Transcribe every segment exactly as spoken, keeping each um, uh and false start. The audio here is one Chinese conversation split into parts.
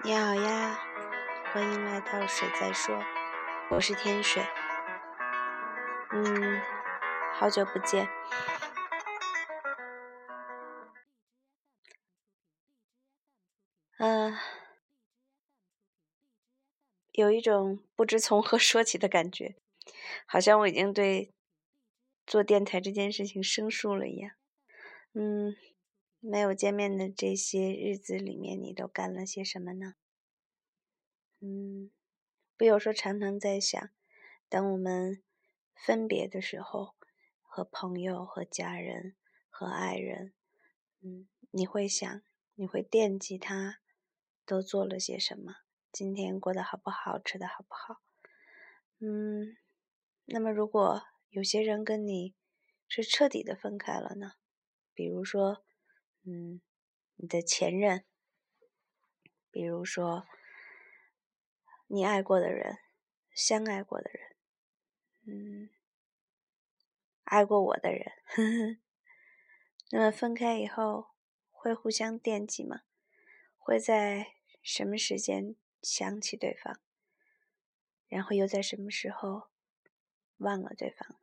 你好呀，欢迎来到水在说，我是天水。嗯，好久不见。嗯、呃，有一种不知从何说起的感觉，好像我已经对做电台这件事情生疏了一样。嗯，没有见面的这些日子里面，你都干了些什么呢？嗯，不有时候常常在想，当我们分别的时候，和朋友、和家人、和爱人，嗯，你会想，你会惦记他都做了些什么，今天过得好不好，吃得好不好？嗯，那么如果有些人跟你是彻底的分开了呢？比如说，嗯，你的前任，比如说你爱过的人，相爱过的人，嗯，爱过我的人，呵呵。那么分开以后会互相惦记吗？会在什么时间想起对方，然后又在什么时候忘了对方呢？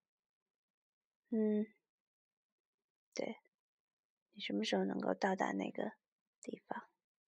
嗯，对，你什么时候能够到达那个地方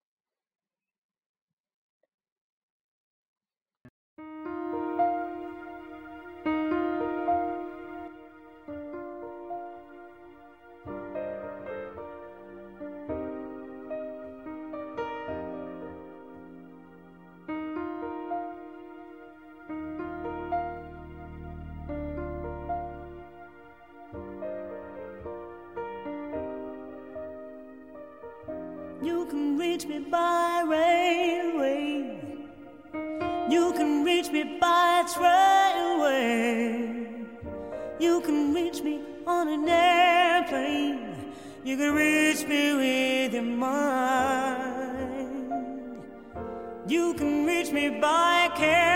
？You can reach me by railway. You can reach me by trailway. You can reach me on an airplane. You can reach me with your mind. You can reach me by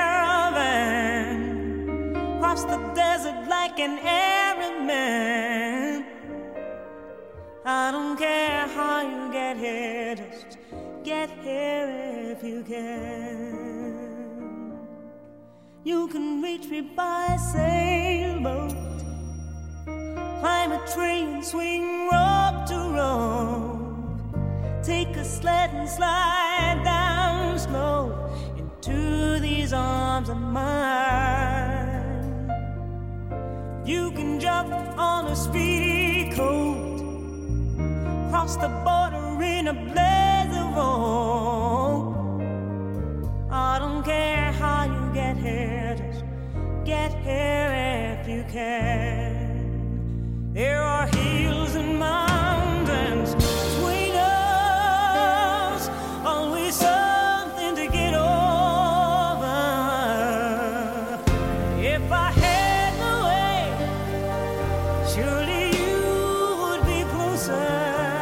caravan. Cross the desert like an Arab man. I don't care how you get here, just get here if you can. You can reach me by sailboat. Climb a train, swing rope to rope. Take a sled and slide down slow into these arms of mine. You can jump on a speedy coat. Cross the border in a blaze of hope. I don't care how you get here, just get here if you can. There are hills and mountains between us, always something to get over. If I had the way, surely you would be closer.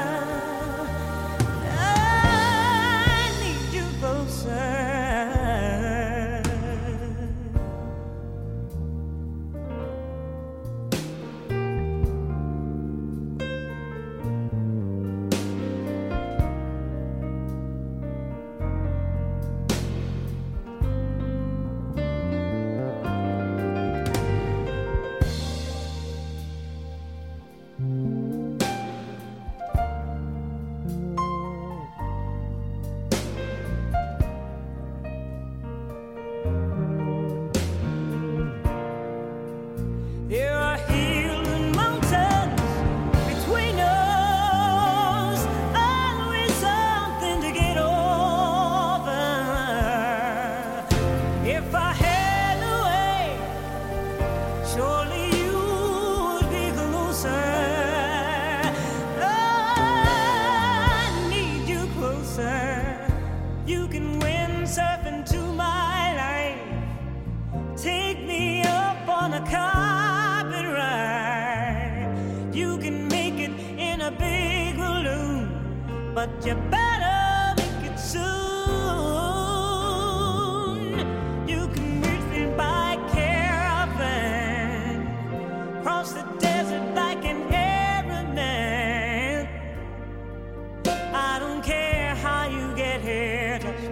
There are hills and mountains between us, always something to get over. If I had a way, surely you would be closer. I need you closer. You can windsurf into my life. Take me up on a car. You can make it in a big balloon, but you better make it soon. You can reach me by caravan, cross the desert like an Arab man. I don't care how you get here, just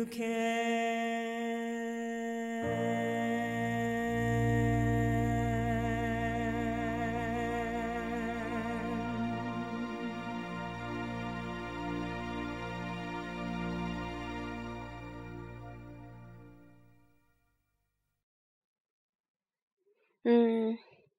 嗯，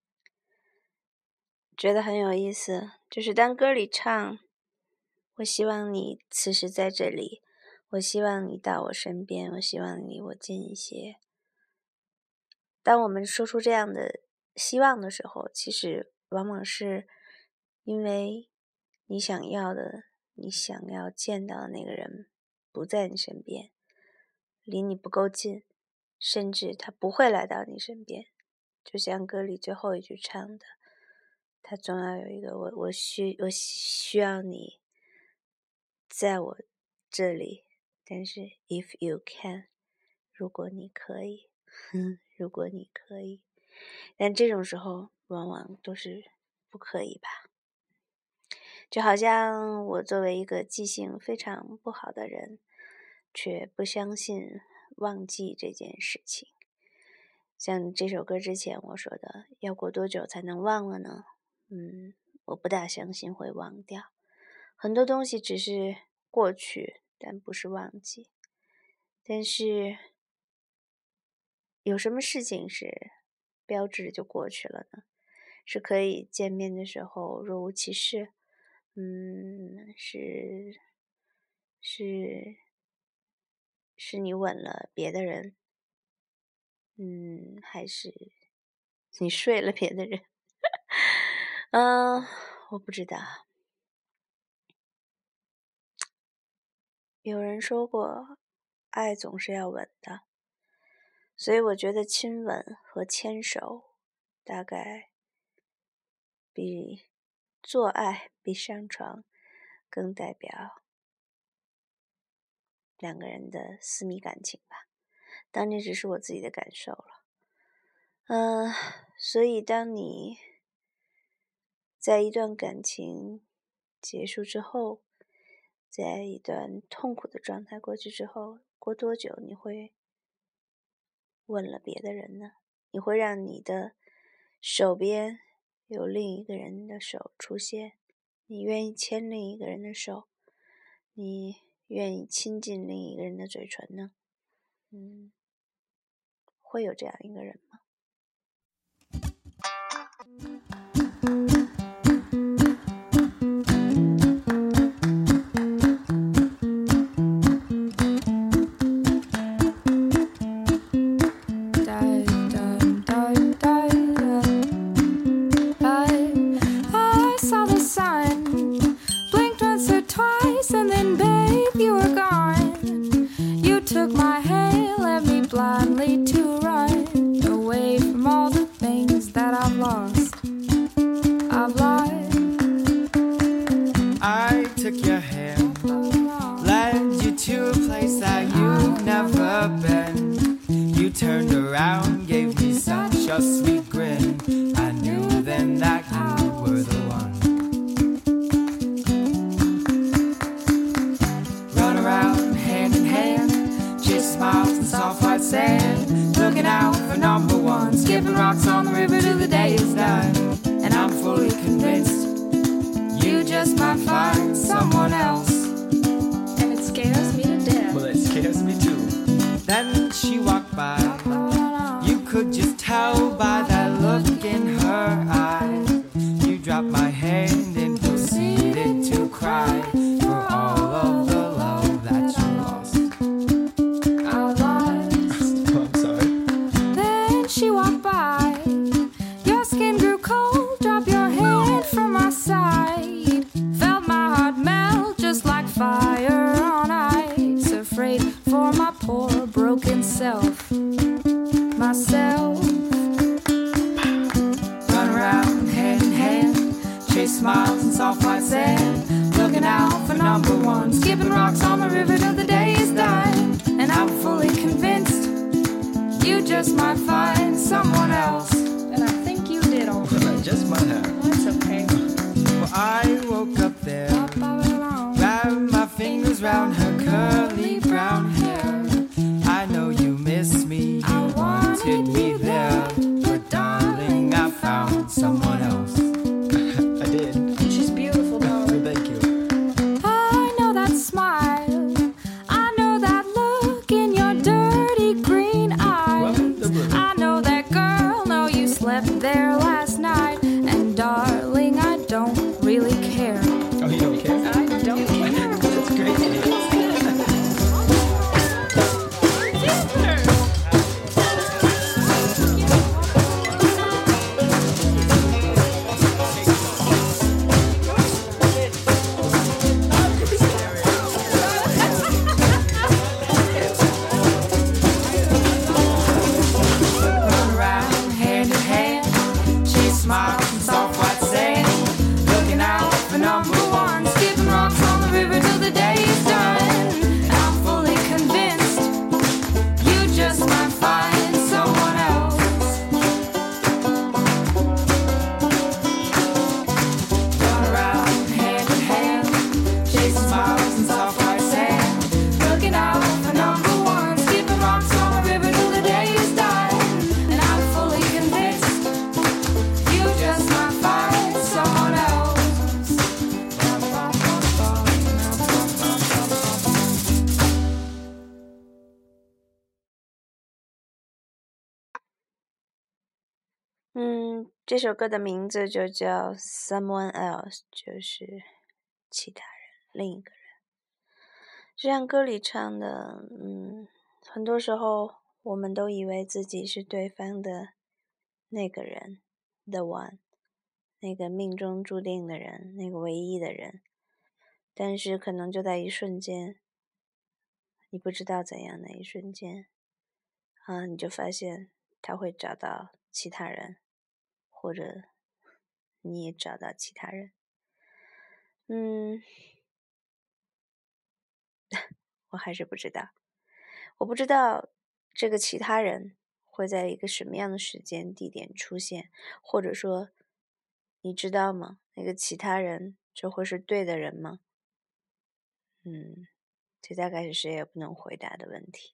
觉得很有意思，就是当歌里唱我希望你此时在这里，我希望你到我身边，我希望你离我近一些。当我们说出这样的希望的时候，其实往往是因为你想要的，你想要见到的那个人不在你身边，离你不够近，甚至他不会来到你身边。就像歌里最后一句唱的，他总要有一个我我需我需要你在我这里，但是 if you can， 如果你可以如果你可以，但这种时候往往都是不可以吧。就好像我作为一个记性非常不好的人，却不相信忘记这件事情。像这首歌之前我说的，要过多久才能忘了呢？嗯，我不大相信会忘掉。很多东西只是过去，但不是忘记。但是有什么事情是标志就过去了呢？是可以见面的时候若无其事，嗯，是是是你吻了别的人，嗯，还是你睡了别的人？嗯，我不知道。有人说过，爱总是要吻的，所以我觉得亲吻和牵手大概比做爱、比上床更代表两个人的私密感情吧。当然只是我自己的感受了。嗯，所以当你在一段感情结束之后，在一段痛苦的状态过去之后，过多久你会吻了别的人呢？你会让你的手边有另一个人的手出现，你愿意牵另一个人的手，你愿意亲近另一个人的嘴唇呢？嗯，会有这样一个人吗？ Turned around, gave me such a sweet grin. I knew then that you were the one. Run around hand in hand, chase smiles and soft white sand, looking out for number one, skipping rocks on the river till the day is done. And I'm fully convinced you just might find someone else. And it scares me to death. Well, it scares me too. Then she walked by. You could just tell by that look in her eyes. You dropped my hand and proceeded to cry for all of the love that you lost. I lost. Oh, I'm sorry. Then she walked by. Your skin grew cold. Drop your hand from my side. Felt my heart melt just like fire on ice. Afraid for my poor broken self, myself. Run around hand in hand, chase smiles and soft white sand, looking out for number one, skipping rocks on the river till the day is done. And I'm fully convinced you just might find someone else. And I think you did already. Well, I just might have. That's okay. Well, I woke up there, wrapped my fingers round her curly brown hair. 这首歌的名字就叫 Someone Else， 就是其他人，另一个人。就像歌里唱的，嗯，很多时候我们都以为自己是对方的那个人 ，the one， 那个命中注定的人，那个唯一的人。但是可能就在一瞬间，你不知道怎样的一瞬间，啊，你就发现他会找到其他人，或者你也找到其他人。嗯，我还是不知道，我不知道这个其他人会在一个什么样的时间地点出现，或者说，你知道吗？那个其他人这会是对的人吗？嗯，这大概是谁也不能回答的问题。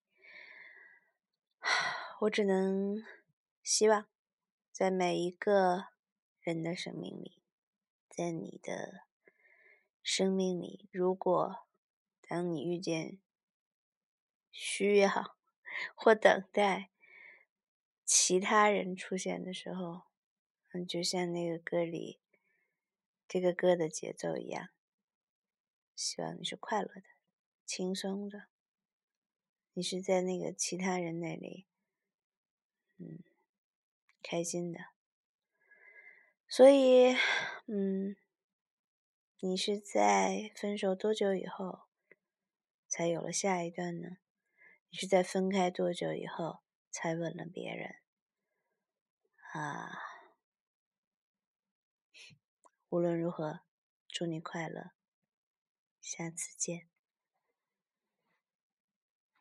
我只能希望，在每一个人的生命里，在你的生命里，如果当你遇见需要或等待其他人出现的时候，嗯，就像那个歌里这个歌的节奏一样，希望你是快乐的、轻松的，你是在那个其他人那里，嗯，开心的。所以，嗯，你是在分手多久以后才有了下一段呢？你是在分开多久以后才吻了别人？啊，无论如何，祝你快乐，下次见。